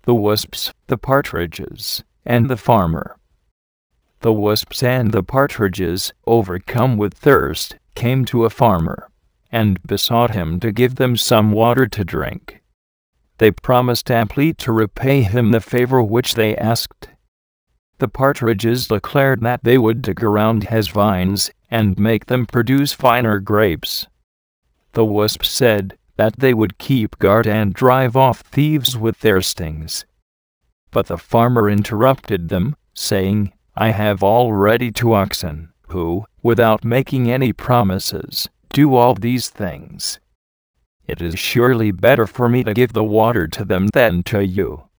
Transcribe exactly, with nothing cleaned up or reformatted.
the wasps, the partridges, and the farmer. The wasps and the partridges, overcome with thirst, came to a farmer, and besought him to give them some water to drink. They promised amply to repay him the favor which they asked. The partridges declared that they would dig around his vines, and make them produce finer grapes. The wasps said that they would keep guard and drive off thieves with their stings. But the farmer interrupted them, saying, I have already two oxen, who, without making any promises, do all these things. It is surely better for me to give the water to them than to you.